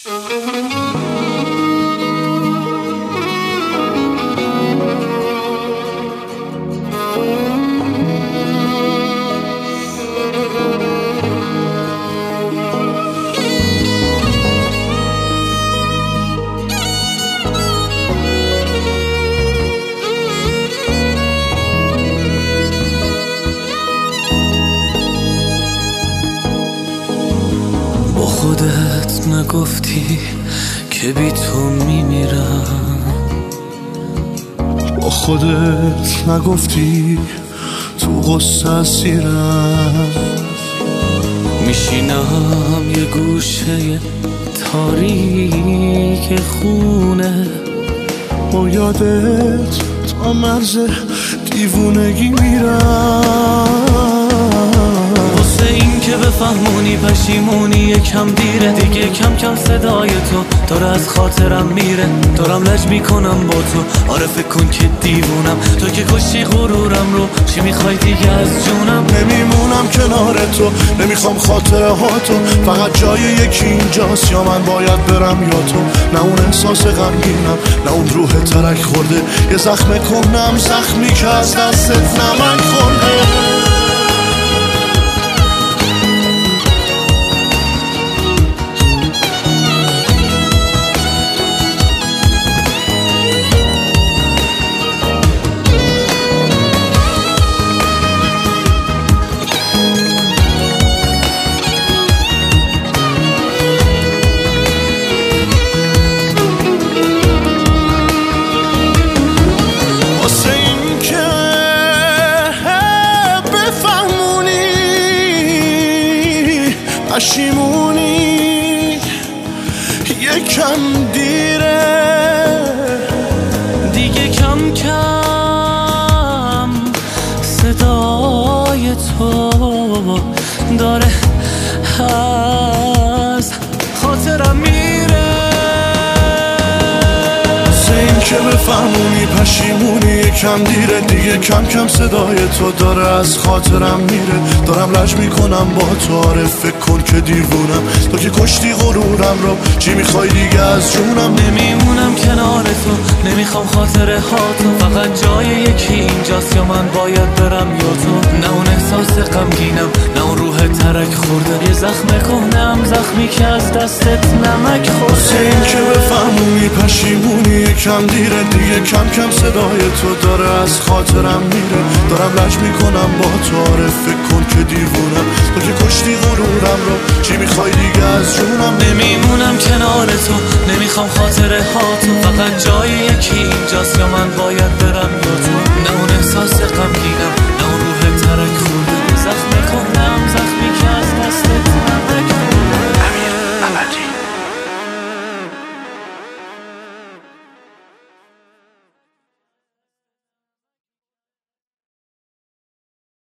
خودت نگفتی که بی تو میمیرم، با خودت نگفتی تو غصه اسیرم. میشینم یه گوشه تاریک خونه، با یادت تا مرز دیوونگی میرم. واسه این که بفهمونی پشیمونی یکم دیره دیگه، کم کم صدای تو داره از خاطرم میره. دارم لج میکنم با تو، آره فکر کن که دیوونم. تو که کشتی غرورم رو، چی میخوای دیگه از جونم؟ نمیمونم کنار تو، نمیخوام خاطره ها تو، فقط جای یکی اینجاست یا من باید برم یا تو. نه اون احساس غمگینم، نه اون روح ترک خورده، یه زخم کنم زخمی که از دستت نمک خورده. پشیمونی یکم دیره دیگه، کم کم صدای تو داره از خاطرم میره. این که بفهمونی پشیمونی یکم دیره دیگه، کم کم صدای تو داره از خاطرم میره. دارم لج میکنم با تو، آره فکر کن که دیوونم. تو که کشتی غرورم رو، چی میخوای دیگه از جونم؟ نمیمونم کنار تو، نمیخوام خاطره ها تو، فقط جای یکی اینجاست یا من باید برم یا تو. نه اون احساس غمگینم، نه اون روح ترک خورده، یه زخم کنم زخمی که از دستت نمک خورده. این که بفهمونی پشیمونی یکم دیره دیگه، کم کم صدای تو داره از خاطرم میره. دارم لج میکنم با تو، آره فکر کن که دیوونم. تو که کشتی غرورم رو، چی میخوای دیگه از جونم؟ نمیمونم کنار تو، نمیخوام خاطره ها تو، فقط جای یکی اینجاست یا من باید برم یا تو. نه اون احساس غمگینم،